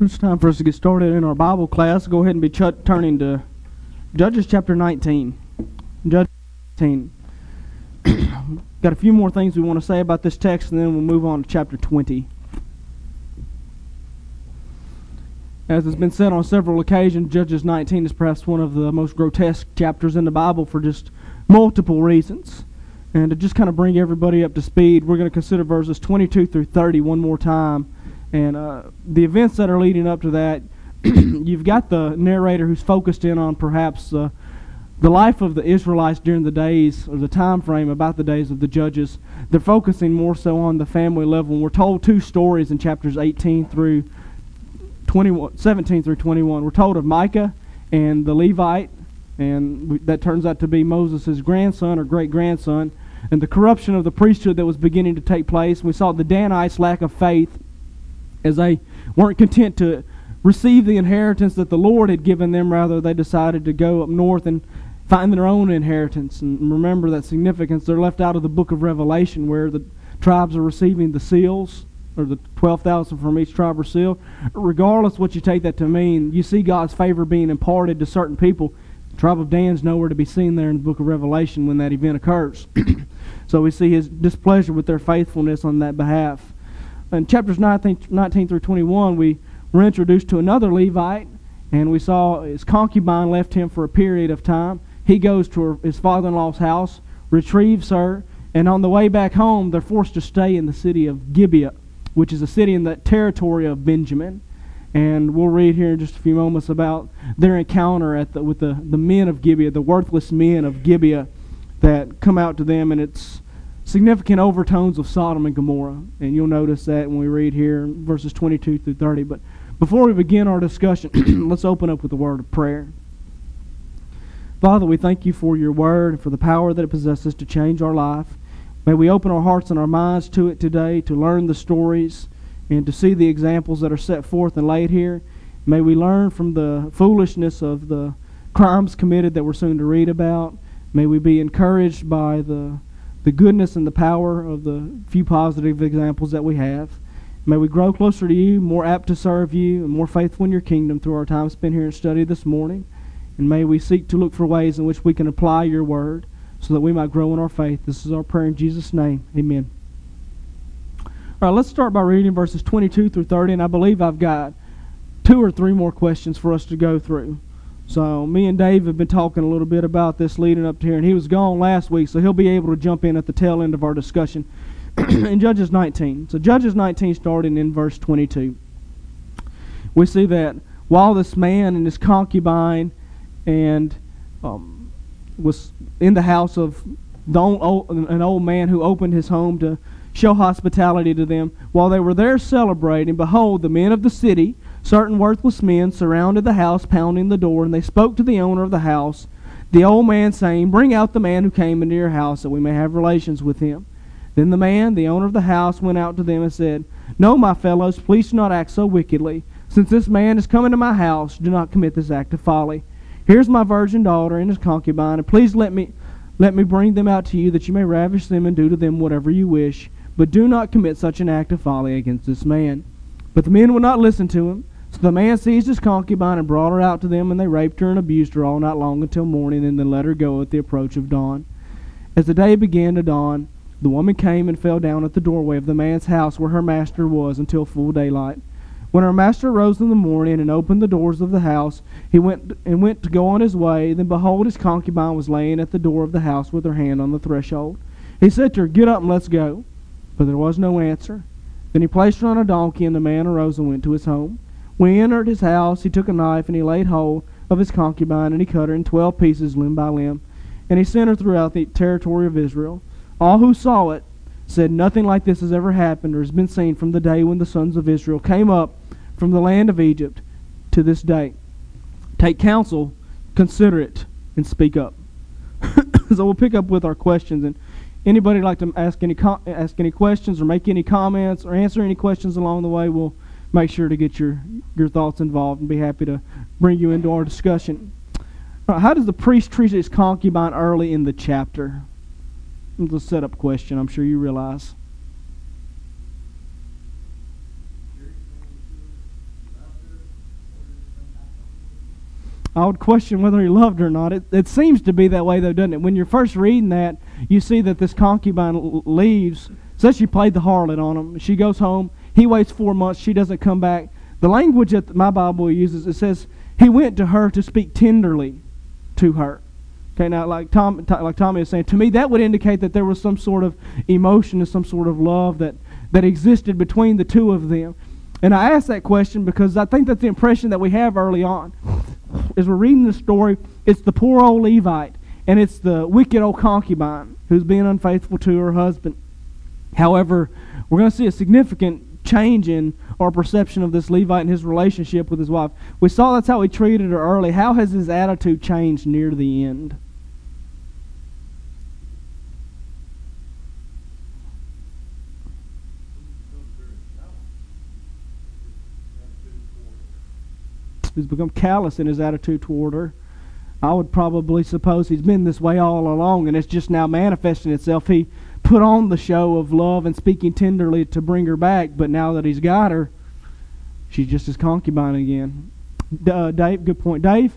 It's time for us to get started in our Bible class. Go ahead and be turning to Judges chapter 19. Judges 19. Got a few more things we want to say about this text, and then we'll move on to chapter 20. As has been said on several occasions, Judges 19 is perhaps one of the most grotesque chapters in the Bible for just multiple reasons. And to just kind of bring everybody up to speed, we're going to consider verses 22 through 30 one more time. And the events that are leading up to that, you've got the narrator who's focused in on perhaps the life of the Israelites during the days, or the time frame about the days of the judges. They're focusing more so on the family level. And we're told two stories in chapters 18 through 21, 17 through 21. We're told of Micah and the Levite, and that turns out to be Moses' grandson or great-grandson, and the corruption of the priesthood that was beginning to take place. We saw the Danites' lack of faith, as they weren't content to receive the inheritance that the Lord had given them. Rather, they decided to go up north and find their own inheritance. And remember that significance. They're left out of the book of Revelation, where the tribes are receiving the seals, or the 12,000 from each tribe are sealed. Regardless what you take that to mean, you see God's favor being imparted to certain people. The tribe of Dan's nowhere to be seen there in the book of Revelation when that event occurs. So we see his displeasure with their faithfulness on that behalf. In chapters 19 through 21, we were introduced to another Levite, and we saw his concubine left him for a period of time. He goes to his father-in-law's house, retrieves her, and on the way back home, they're forced to stay in the city of Gibeah, which is a city in the territory of Benjamin. And we'll read here in just a few moments about their encounter with the men of Gibeah, the worthless men of Gibeah that come out to them, and it's significant overtones of Sodom and Gomorrah. And you'll notice that when we read here verses 22 through 30. But before we begin our discussion, let's open up with a word of prayer. Father, we thank you for your word and for the power that it possesses to change our life. May we open our hearts and our minds to it today, to learn the stories and to see the examples that are set forth and laid here. May we learn from the foolishness of the crimes committed that we're soon to read about. May we be encouraged by the goodness and the power of the few positive examples that we have. May we grow closer to you, more apt to serve you, and more faithful in your kingdom through our time spent here in study this morning. And may we seek to look for ways in which we can apply your word so that we might grow in our faith. This is our prayer in Jesus' name. Amen. All right, let's start by reading verses 22 through 30, and I believe I've got 2 or 3 more questions for us to go through. So me and Dave have been talking a little bit about this leading up to here, and he was gone last week, so he'll be able to jump in at the tail end of our discussion in Judges 19. So Judges 19 starting in verse 22. We see that while this man and his concubine and was in the house of an old man who opened his home to show hospitality to them, while they were there celebrating, behold, the men of the city, certain worthless men, surrounded the house, pounding the door, and they spoke to the owner of the house, the old man, saying, "Bring out the man who came into your house, that we may have relations with him." Then the man, the owner of the house, went out to them and said, "No, my fellows, please do not act so wickedly. Since this man has come into my house, do not commit this act of folly. Here's my virgin daughter and his concubine, and please let me bring them out to you, that you may ravish them and do to them whatever you wish. But do not commit such an act of folly against this man." But the men would not listen to him. So the man seized his concubine and brought her out to them, and they raped her and abused her all night long until morning, and then let her go at the approach of dawn. As the day began to dawn, the woman came and fell down at the doorway of the man's house where her master was until full daylight. When her master rose in the morning and opened the doors of the house, he went to go on his way. Then behold, his concubine was laying at the door of the house with her hand on the threshold. He said to her, "Get up and let's go." But there was no answer. Then he placed her on a donkey, and the man arose and went to his home. When he entered his house, he took a knife, and he laid hold of his concubine, and he cut her in 12 pieces, limb by limb. And he sent her throughout the territory of Israel. All who saw it said, "Nothing like this has ever happened or has been seen from the day when the sons of Israel came up from the land of Egypt to this day. Take counsel, consider it, and speak up." So we'll pick up with our questions. And anybody like to ask any questions or make any comments or answer any questions along the way, we'll make sure to get your thoughts involved and be happy to bring you into our discussion. All right, how does the priest treat his concubine early in the chapter? It's a setup question, I'm sure you realize. I would question whether he loved her or not. It seems to be that way, though, doesn't it? When you're first reading that, you see that this concubine leaves. Says she played the harlot on him. She goes home. He waits 4 months. She doesn't come back. The language that my Bible uses, it says he went to her to speak tenderly to her. Okay, now like Tommy is saying, to me that would indicate that there was some sort of emotion and some sort of love that existed between the two of them. And I ask that question because I think that's the impression that we have early on. As we're reading the story, it's the poor old Levite, and it's the wicked old concubine who's being unfaithful to her husband. However, we're going to see a significant change in our perception of this Levite and his relationship with his wife. We saw that's how he treated her early. How has his attitude changed near the end? He's become callous in his attitude toward her. I would probably suppose he's been this way all along, and it's just now manifesting itself. He put on the show of love and speaking tenderly to bring her back, but now that he's got her, she's just his concubine again. Dave, good point. Dave?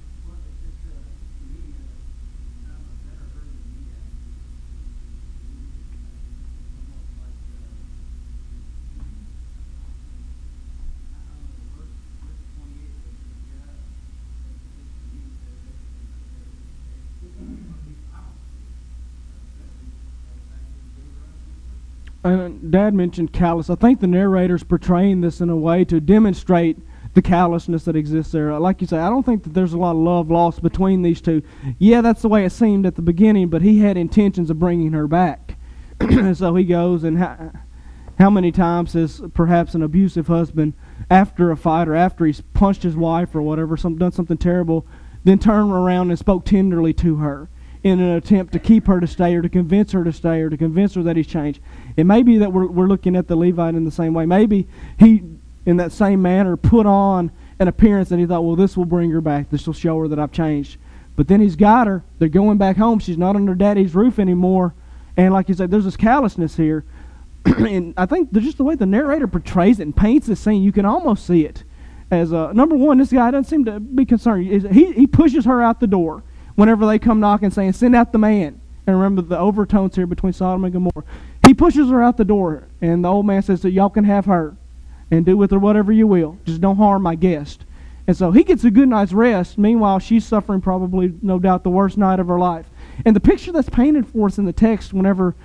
And Dad mentioned callous. I think the narrator's portraying this in a way to demonstrate the callousness that exists there. Like you say, I don't think that there's a lot of love lost between these two. Yeah, that's the way it seemed at the beginning, but he had intentions of bringing her back. And so he goes, and how many times has perhaps an abusive husband, after a fight or after he's punched his wife or whatever, done something terrible, then turned around and spoke tenderly to her in an attempt to keep her to stay or to convince her to stay or to convince her that he's changed. It may be that we're looking at the Levite in the same way. Maybe he, in that same manner, put on an appearance and he thought, well, this will bring her back. This will show her that I've changed. But then he's got her. They're going back home. She's not under Daddy's roof anymore. And like you said, there's this callousness here. And I think just the way the narrator portrays it and paints the scene, you can almost see it as, number one, this guy doesn't seem to be concerned. He pushes her out the door whenever they come knocking, saying, send out the man. And remember the overtones here between Sodom and Gomorrah. He pushes her out the door, and the old man says that y'all can have her and do with her whatever you will. Just don't harm my guest. And so he gets a good night's rest. Meanwhile, she's suffering probably, no doubt, the worst night of her life. And the picture that's painted for us in the text, whenever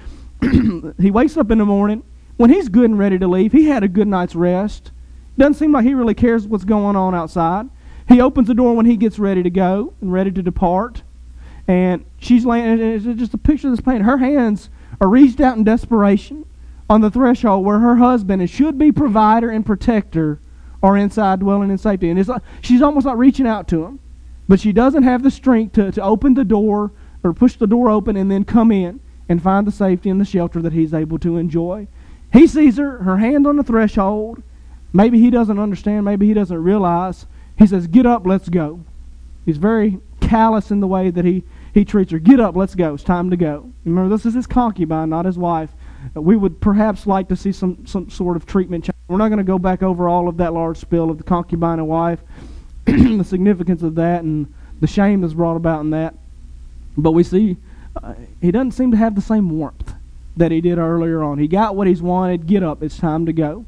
he wakes up in the morning, when he's good and ready to leave, he had a good night's rest. Doesn't seem like he really cares what's going on outside. He opens the door when he gets ready to go and ready to depart. And she's laying, it's just a picture that's painted. Her hands are reached out in desperation on the threshold where her husband, and should be provider and protector, are inside dwelling in safety. And it's like, she's almost not reaching out to him. But she doesn't have the strength to open the door or push the door open and then come in and find the safety and the shelter that he's able to enjoy. He sees her hand on the threshold. Maybe he doesn't understand. Maybe he doesn't realize. He says, get up, let's go. He's very callous in the way that he treats her. Get up, let's go. It's time to go. Remember, this is his concubine, not his wife. We would perhaps like to see some sort of treatment change. We're not going to go back over all of that large spill of the concubine and wife, the significance of that and the shame that's brought about in that. But we see he doesn't seem to have the same warmth that he did earlier on. He got what he's wanted. Get up. It's time to go.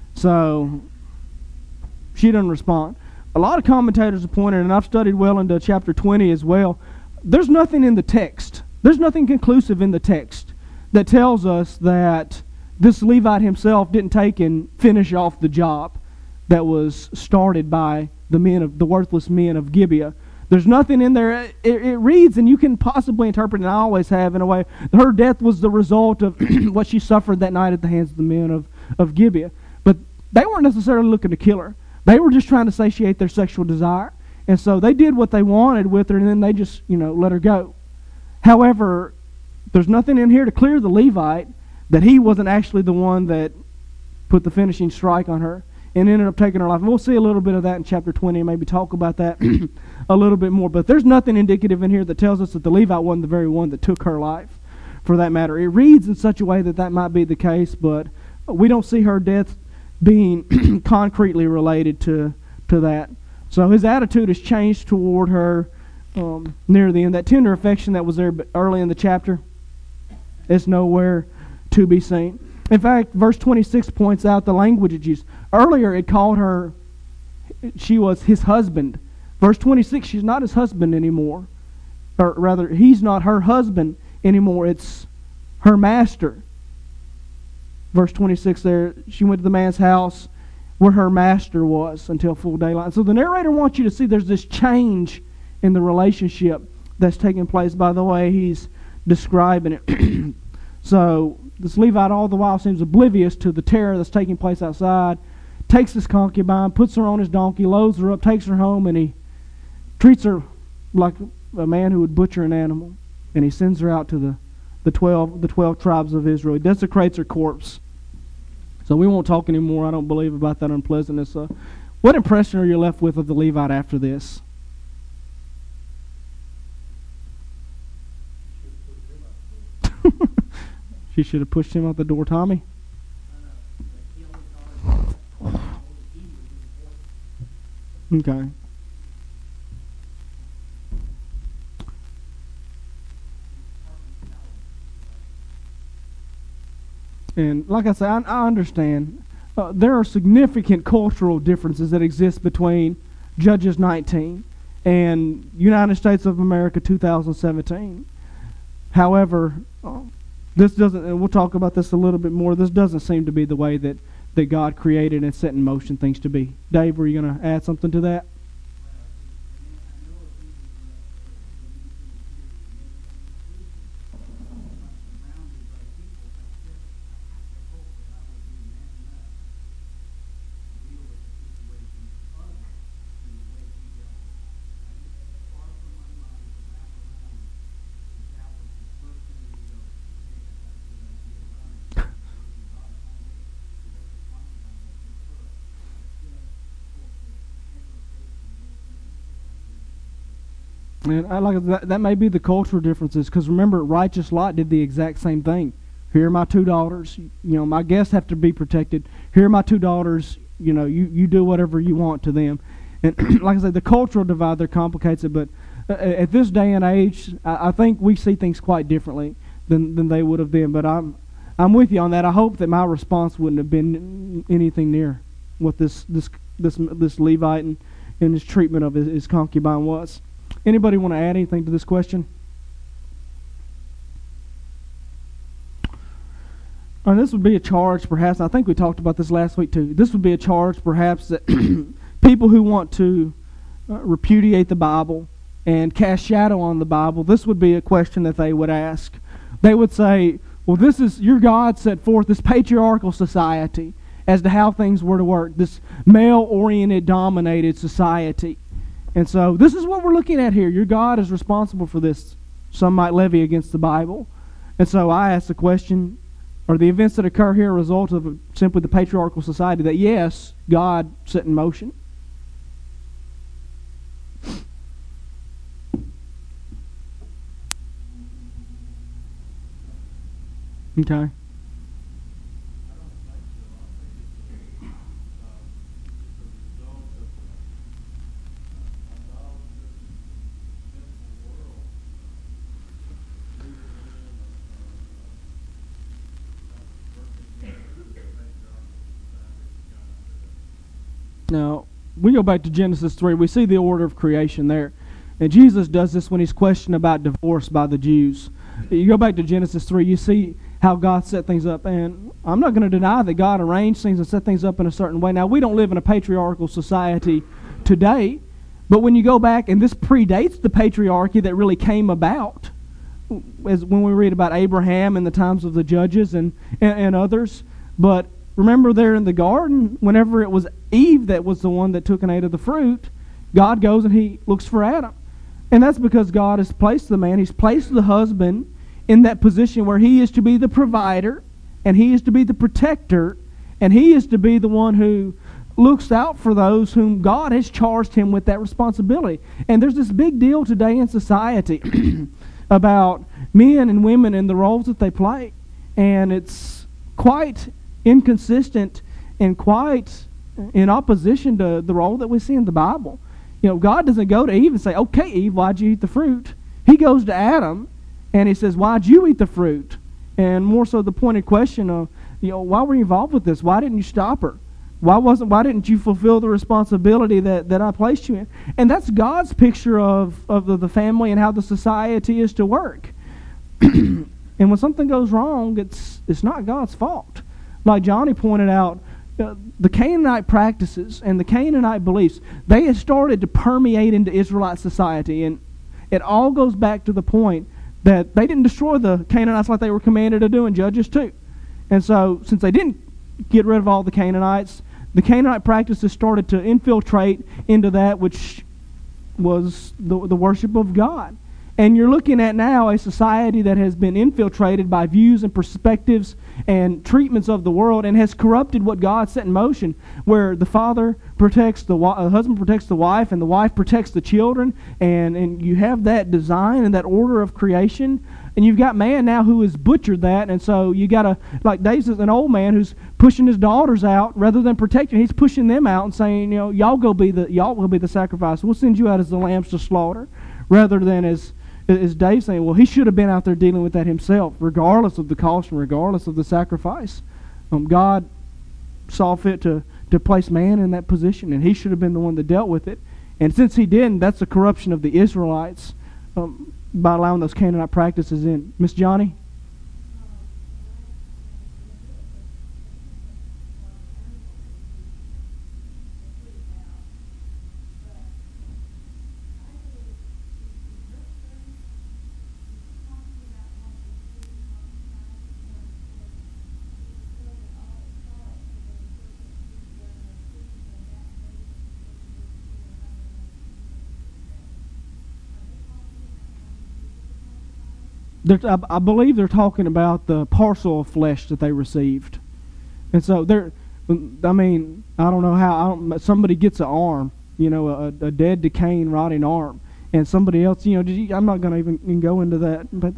So she doesn't respond. A lot of commentators have pointed, and I've studied well into chapter 20 as well, there's nothing in the text. There's nothing conclusive in the text that tells us that this Levite himself didn't take and finish off the job that was started by the worthless men of Gibeah. There's nothing in there. It reads, and you can possibly interpret, and I always have in a way, her death was the result of what she suffered that night at the hands of the men of Gibeah. But they weren't necessarily looking to kill her. They were just trying to satiate their sexual desire. And so they did what they wanted with her, and then they just, let her go. However, there's nothing in here to clear the Levite that he wasn't actually the one that put the finishing strike on her and ended up taking her life. And we'll see a little bit of that in chapter 20 and maybe talk about that a little bit more. But there's nothing indicative in here that tells us that the Levite wasn't the very one that took her life, for that matter. It reads in such a way that might be the case, but we don't see her death being concretely related to that. So his attitude has changed toward her near the end. That tender affection that was there early in the chapter is nowhere to be seen. In fact, verse 26 points out the language it used. Earlier it called her, she was his husband. Verse 26, she's not his husband anymore. Or rather, he's not her husband anymore. It's her master. Verse 26 there, she went to the man's house where her master was until full daylight. So the narrator wants you to see there's this change in the relationship that's taking place by the way he's describing it. So this Levite all the while seems oblivious to the terror that's taking place outside, takes his concubine, puts her on his donkey, loads her up, takes her home, and he treats her like a man who would butcher an animal. And he sends her out to the 12 tribes of Israel. He desecrates her corpse. So we won't talk anymore, I don't believe, about that unpleasantness. What impression are you left with of the Levite after this? She should have pushed him out the door, Tommy. Okay. And like I say, I understand. There are significant cultural differences that exist between Judges 19 and United States of America 2017. However, this doesn't, and we'll talk about this a little bit more, this doesn't seem to be the way that God created and set in motion things to be. Dave, were you going to add something to that? And I like that may be the cultural differences, because remember, righteous Lot did the exact same thing. Here are my two daughters. My guests have to be protected. Here are my two daughters. You do whatever you want to them. And like I said, the cultural divide there complicates it. But at this day and age, I think we see things quite differently than they would have then. But I'm with you on that. I hope that my response wouldn't have been anything near what this Levite and his treatment of his concubine was. Anybody want to add anything to this question? And this would be a charge, perhaps. I think we talked about this last week too. This would be a charge, perhaps, that people who want to repudiate the Bible and cast shadow on the Bible, this would be a question that they would ask. They would say, well, this is, your God set forth this patriarchal society as to how things were to work, this male-oriented, dominated society. And so this is what we're looking at here. Your God is responsible for this. Some might levy against the Bible. And so I ask the question, are the events that occur here a result of simply the patriarchal society that, yes, God set in motion? Okay. Now, we go back to Genesis 3. We see the order of creation there. And Jesus does this when he's questioned about divorce by the Jews. You go back to Genesis 3, you see how God set things up. And I'm not going to deny that God arranged things and set things up in a certain way. Now, we don't live in a patriarchal society today. But when you go back, and this predates the patriarchy that really came about, as when we read about Abraham in the times of the judges and others. But remember there in the garden, whenever it was Eve that was the one that took and ate of the fruit, God goes and he looks for Adam. And that's because God has placed the man, he's placed the husband in that position where he is to be the provider, and he is to be the protector, and he is to be the one who looks out for those whom God has charged him with that responsibility. And there's this big deal today in society about men and women and the roles that they play. And it's quite inconsistent and quite in opposition to the role that we see in the Bible. God doesn't go to Eve and say, okay, Eve, why'd you eat the fruit? He goes to Adam and he says, why'd you eat the fruit? And more so the pointed question of, why were you involved with this? Why didn't you stop her? Why didn't you fulfill the responsibility that I placed you in? And that's God's picture of the family and how the society is to work. And when something goes wrong, it's not God's fault. Like Johnny pointed out, the Canaanite practices and the Canaanite beliefs, they had started to permeate into Israelite society. And it all goes back to the point that they didn't destroy the Canaanites like they were commanded to do in Judges 2. And so, since they didn't get rid of all the Canaanites, the Canaanite practices started to infiltrate into that which was the worship of God. And you're looking at now a society that has been infiltrated by views and perspectives and treatments of the world and has corrupted what God set in motion, where the father protects the husband protects the wife and the wife protects the children, and you have that design and that order of creation. And you've got man now who has butchered that, and so you got like Dave's an old man who's pushing his daughters out rather than protecting. He's pushing them out and saying, y'all will be the sacrifice. We'll send you out as the lambs to slaughter, rather than as Dave saying, well, he should have been out there dealing with that himself, regardless of the cost and regardless of the sacrifice. God saw fit to place man in that position, and he should have been the one that dealt with it. And since he didn't, that's a corruption of the Israelites by allowing those Canaanite practices in. Miss Johnny? I believe they're talking about the parcel of flesh that they received. And so I don't know how, somebody gets an arm, a dead, decaying, rotting arm, and somebody else, I'm not going to even go into that. But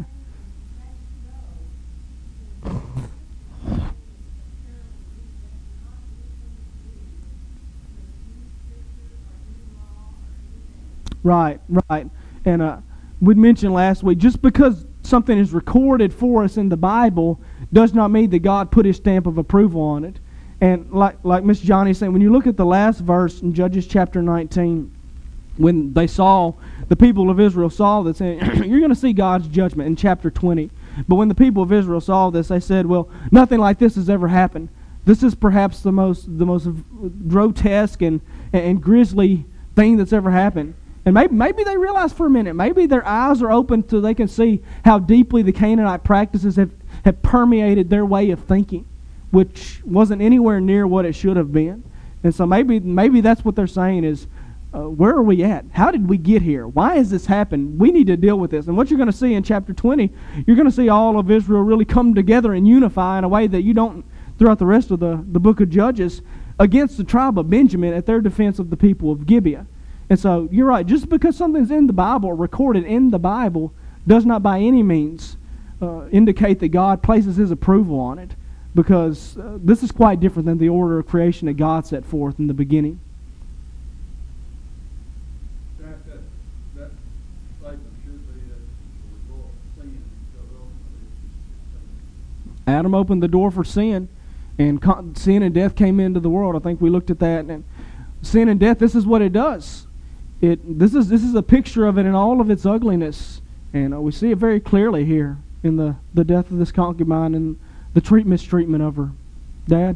Right. And we mentioned last week, just because something is recorded for us in the Bible does not mean that God put his stamp of approval on it. And like Miss Johnny saying, when you look at the last verse in Judges chapter 19, when the people of Israel saw this, and you're going to see God's judgment in chapter 20. But when the people of Israel saw this, they said, well, nothing like this has ever happened. This is perhaps the most grotesque and grisly thing that's ever happened. And maybe they realize for a minute, maybe their eyes are open so they can see how deeply the Canaanite practices have permeated their way of thinking, which wasn't anywhere near what it should have been. And so maybe that's what they're saying is, where are we at? How did we get here? Why has this happened? We need to deal with this. And what you're going to see in chapter 20, you're going to see all of Israel really come together and unify in a way that you don't throughout the rest of the book of Judges against the tribe of Benjamin at their defense of the people of Gibeah. And so you're right, just because something's in the Bible, recorded in the Bible, does not by any means indicate that God places his approval on it, because this is quite different than the order of creation that God set forth in the beginning. That statement should be a result of sin. Adam opened the door for sin, and sin and death came into the world. I think we looked at that. And sin and death, this is what it does. This is a picture of it in all of its ugliness, and we see it very clearly here in the death of this concubine and the mistreatment of her. Dad?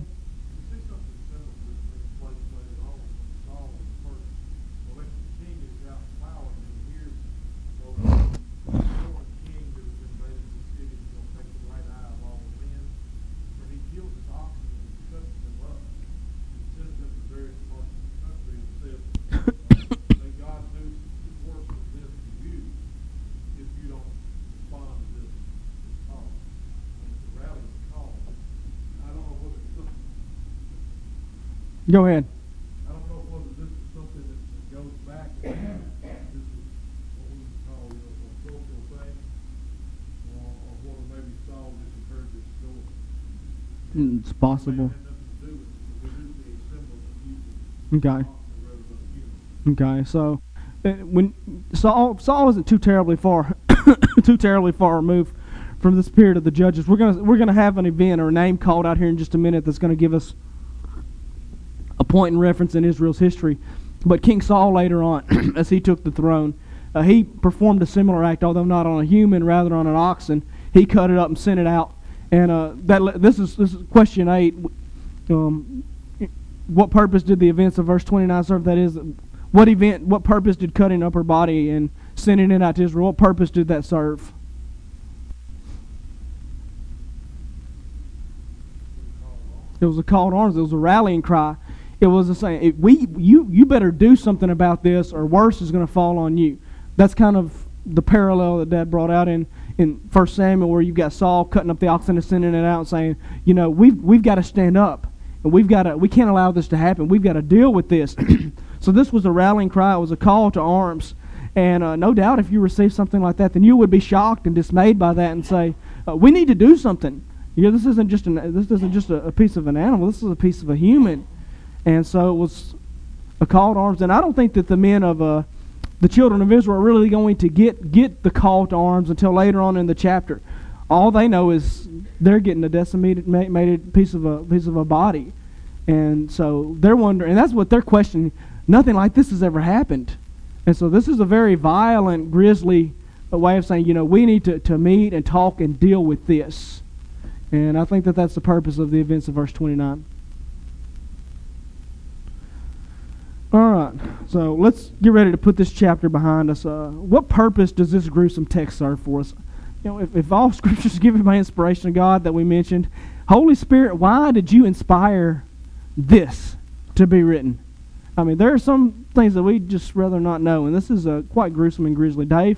Go ahead. I don't know whether this is something that goes back and this is what we would call a social thing, or whether maybe Saul just heard this story. It's possible. It had nothing to do with it, but we do see a symbol of using Okay. rather than a human. Okay, so when Saul isn't too terribly far too terribly far removed from this period of the judges. We're gonna have an event or a name called out here in just a minute that's going to give us a point in reference in Israel's history. But King Saul later on, as he took the throne, he performed a similar act, although not on a human, rather on an oxen. He cut it up and sent it out. And this is question 8. What purpose did the events of verse 29 serve? That is, what purpose did cutting up her body and sending it out to Israel, what purpose did that serve? It was a call to arms. It was a rallying cry. It was a saying, you better do something about this, or worse is going to fall on you. That's kind of the parallel that Dad brought out in 1 Samuel, where you've got Saul cutting up the oxen and sending it out and saying, we've got to stand up, and we can't allow this to happen. We've got to deal with this. So this was a rallying cry. It was a call to arms. And no doubt if you receive something like that, then you would be shocked and dismayed by that and say, we need to do something. This isn't just a piece of an animal. This is a piece of a human. And so it was a call to arms. And I don't think that the men of the children of Israel are really going to get the call to arms until later on in the chapter. All they know is they're getting a decimated piece of a body. And so they're wondering, and that's what they're questioning. Nothing like this has ever happened. And so this is a very violent, grisly way of saying, we need to meet and talk and deal with this. And I think that that's the purpose of the events of verse 29. All right, so let's get ready to put this chapter behind us. What purpose does this gruesome text serve for us? If all Scriptures given by inspiration of God that we mentioned, Holy Spirit, why did you inspire this to be written? I mean, there are some things that we just rather not know, and this is quite gruesome and grisly. Dave?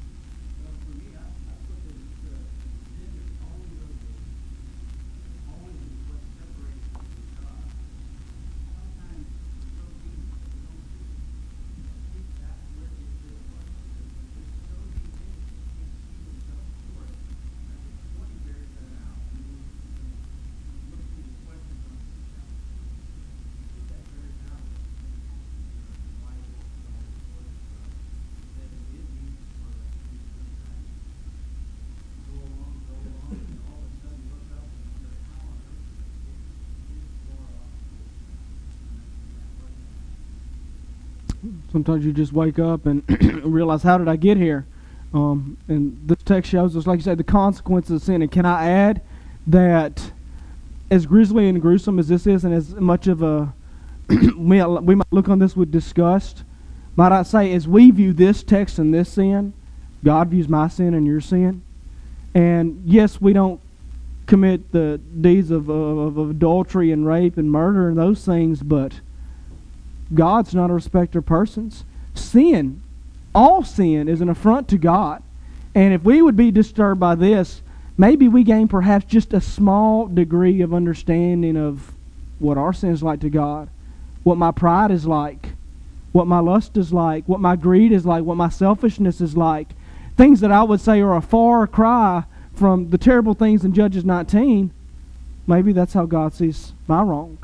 Sometimes you just wake up and realize, how did I get here? And this text shows us, like you said, the consequences of sin. And can I add that as grisly and gruesome as this is, and as much of a we might look on this with disgust, might I say, as we view this text and this sin, God views my sin and your sin. And yes, we don't commit the deeds of adultery and rape and murder and those things, but God's not a respecter of persons. Sin, all sin, is an affront to God. And if we would be disturbed by this, maybe we gain perhaps just a small degree of understanding of what our sin is like to God, what my pride is like, what my lust is like, what my greed is like, what my selfishness is like. Things that I would say are a far cry from the terrible things in Judges 19. Maybe that's how God sees my wrong.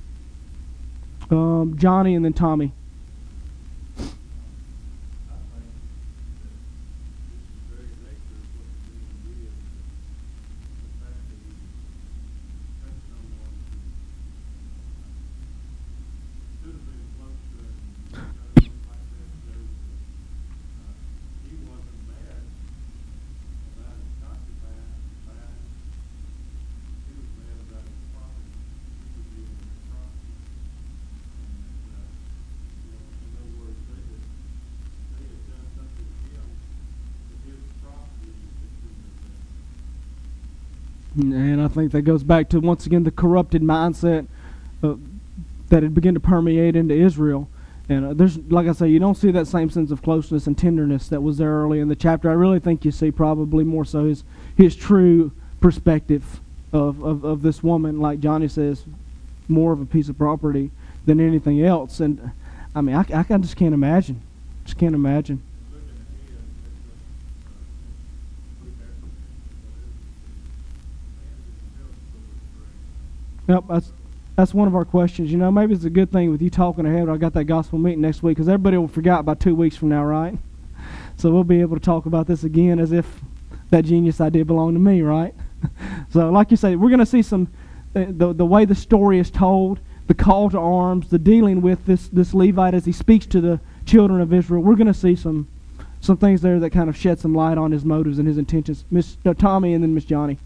Johnny and then Tommy. And I think that goes back to, once again, the corrupted mindset that had begun to permeate into Israel. And there's, like I say, you don't see that same sense of closeness and tenderness that was there early in the chapter. I really think you see probably more so his true perspective of this woman, like Johnny says, more of a piece of property than anything else. And I mean, I just can't imagine. Just can't imagine. Yep, that's one of our questions. You know, maybe it's a good thing with you talking ahead. I got that gospel meeting next week because everybody will forget about 2 weeks from now, right? So we'll be able to talk about this again as if that genius idea belonged to me, right? So, like you say, we're going to see some the way the story is told, the call to arms, the dealing with this Levite as he speaks to the children of Israel. We're going to see some things there that kind of shed some light on his motives and his intentions. Miss Tommy and then Miss Johnny.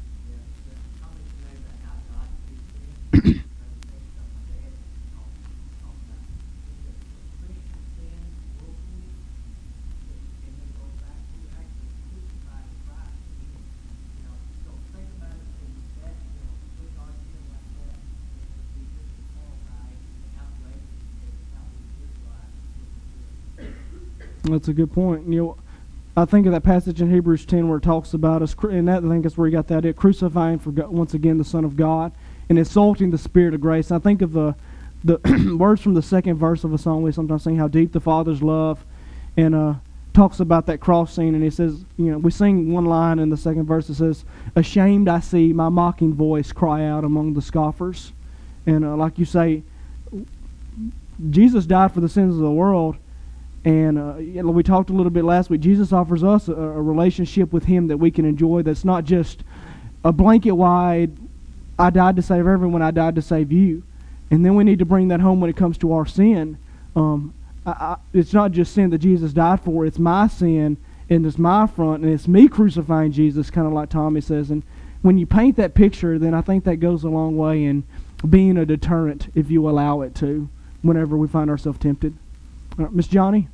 That's a good point. You know, I think of that passage in Hebrews 10 where it talks about us, and that, I think that's where you got that idea, crucifying for God, once again the Son of God and insulting the Spirit of grace. I think of the words from the second verse of a song we sometimes sing, how deep the Father's love, and talks about that cross scene, and he says, you know, we sing one line in the second verse that says, ashamed I see my mocking voice cry out among the scoffers. And like you say, Jesus died for the sins of the world. And you know, we talked a little bit last week. Jesus offers us a relationship with Him that we can enjoy that's not just a blanket-wide, I died to save everyone, I died to save you. And then we need to bring that home when it comes to our sin. It's not just sin that Jesus died for. It's my sin, and it's my front, and it's me crucifying Jesus, kind of like Tommy says. And when you paint that picture, then I think that goes a long way in being a deterrent, if you allow it to, whenever we find ourselves tempted. Miss Johnny?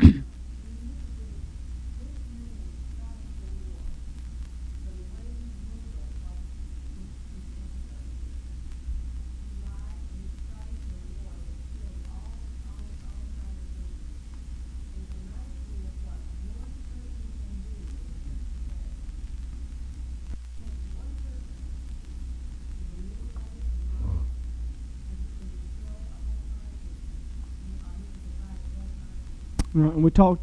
And we talked.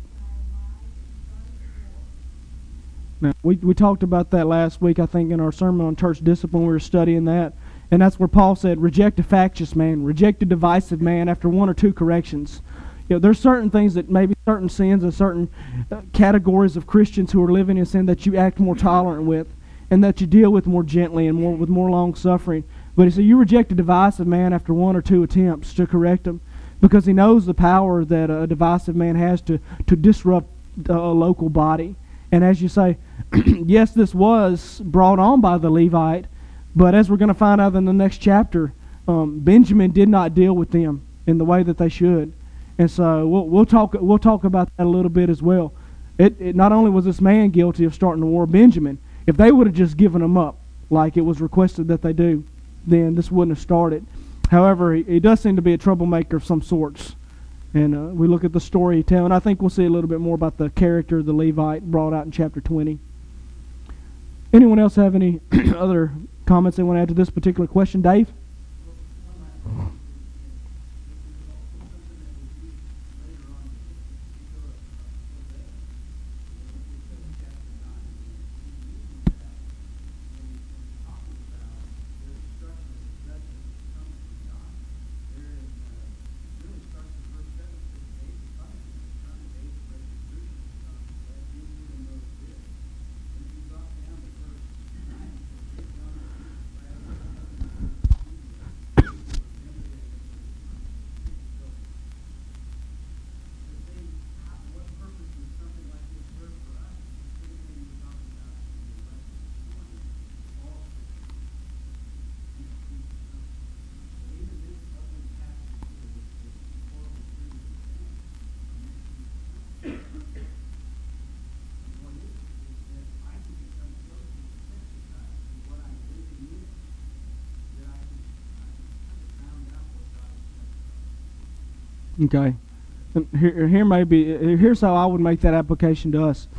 Now, we talked about that last week, I think, in our sermon on church discipline. We were studying that, and that's where Paul said, "Reject a factious man, reject a divisive man." After one or two corrections, you know, there's certain things that maybe certain sins and certain categories of Christians who are living in sin that you act more tolerant with, and that you deal with more gently and with more long suffering. But he said, you reject a divisive man after one or two attempts to correct him, because he knows the power that a divisive man has to disrupt a local body. And as you say, yes, this was brought on by the Levite, but as we're going to find out in the next chapter, Benjamin did not deal with them in the way that they should. And so we'll talk about that a little bit as well. It not only was this man guilty of starting the war, Benjamin, if they would have just given him up like it was requested that they do, then this wouldn't have started. However, he does seem to be a troublemaker of some sorts. And we look at the story he tells, and I think we'll see a little bit more about the character of the Levite brought out in chapter 20. Anyone else have any other comments they want to add to this particular question? Dave? Okay. And here's how I would make that application to us.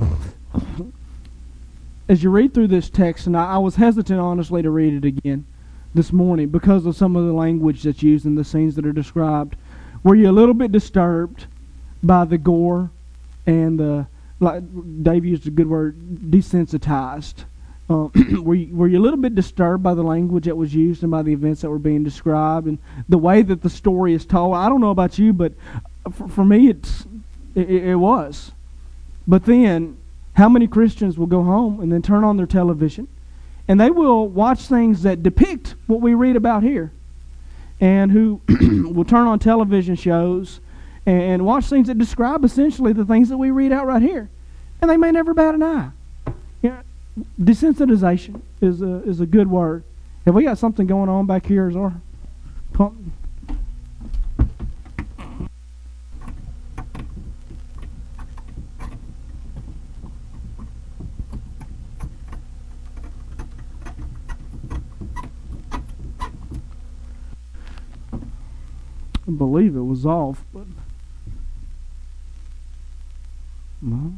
As you read through this text, and I was hesitant, honestly, to read it again this morning because of some of the language that's used in the scenes that are described. Were you a little bit disturbed by the gore and like Dave used a good word, desensitized Were you a little bit disturbed by the language that was used and by the events that were being described and the way that the story is told? I don't know about you, but for me, it was. But then, how many Christians will go home and then turn on their television, and they will watch things that depict what we read about here, and who will turn on television shows and watch things that describe essentially the things that we read out right here, and they may never bat an eye. Desensitization is a good word. Have we got something going on back here? Is our pump? I believe it was off, but no.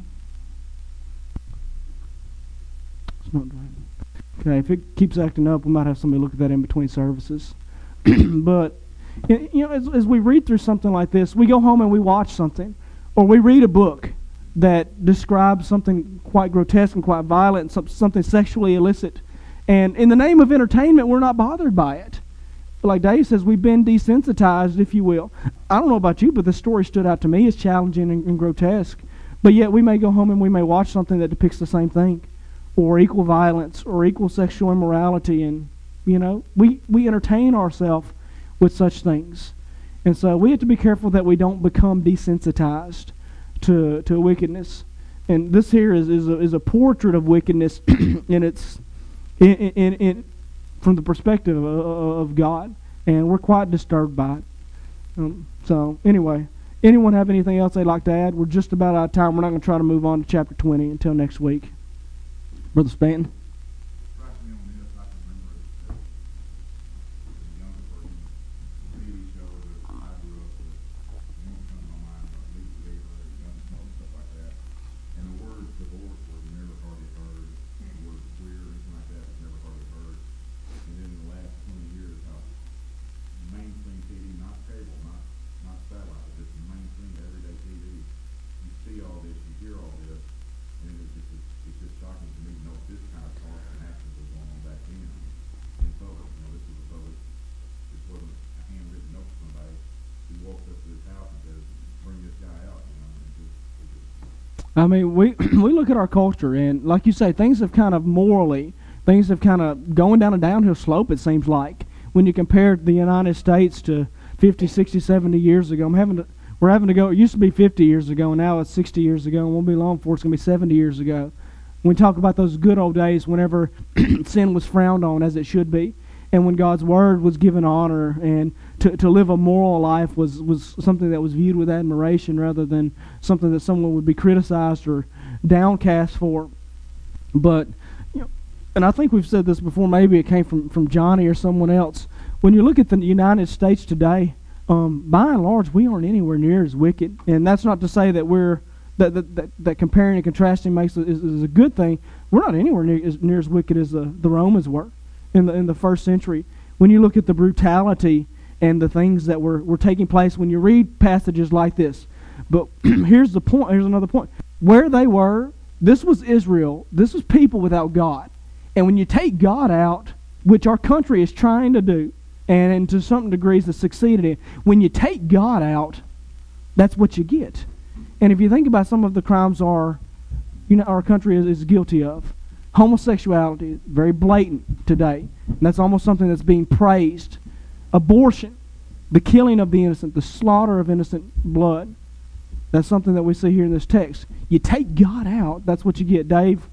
Not draining. Okay, if it keeps acting up, we might have somebody look at that in between services. But as we read through something like this, we go home and we watch something, or we read a book that describes something quite grotesque and quite violent, and something sexually illicit, and in the name of entertainment, we're not bothered by it. But like Dave says, we've been desensitized, if you will. I don't know about you, but the story stood out to me as challenging and grotesque. But yet we may go home and we may watch something that depicts the same thing, or equal violence, or equal sexual immorality, and we entertain ourselves with such things. And so we have to be careful that we don't become desensitized to wickedness. And this here is a portrait of wickedness, and it's in from the perspective of God, and we're quite disturbed by it. So anyway, anyone have anything else they'd like to add? We're just about out of time. We're not going to try to move on to chapter 20 until next week. Brother Stanton. I mean, we look at our culture, and like you say, things have kind of going down a downhill slope, it seems like, when you compare the United States to 50, 60, 70 years ago. We're having to go, it used to be 50 years ago, and now it's 60 years ago, and won't be long before it's going to be 70 years ago. We talk about those good old days whenever sin was frowned on as it should be, and when God's Word was given honor, and to live a moral life was something that was viewed with admiration rather than something that someone would be criticized or downcast for. But, and I think we've said this before, maybe it came from Johnny or someone else. When you look at the United States today, by and large, we aren't anywhere near as wicked. And that's not to say that that comparing and contrasting is a good thing. We're not anywhere near as wicked as the Romans were in the first century. When you look at the brutality and the things that were taking place when you read passages like this. But here's the point. Here's another point. Where they were, this was Israel. This was people without God. And when you take God out, which our country is trying to do, and to some degrees has succeeded in, when you take God out, that's what you get. And if you think about some of the crimes our country is guilty of, homosexuality, very blatant today, and that's almost something that's being praised. Abortion, the killing of the innocent, the slaughter of innocent blood. That's something that we see here in this text. You take God out, that's what you get. Dave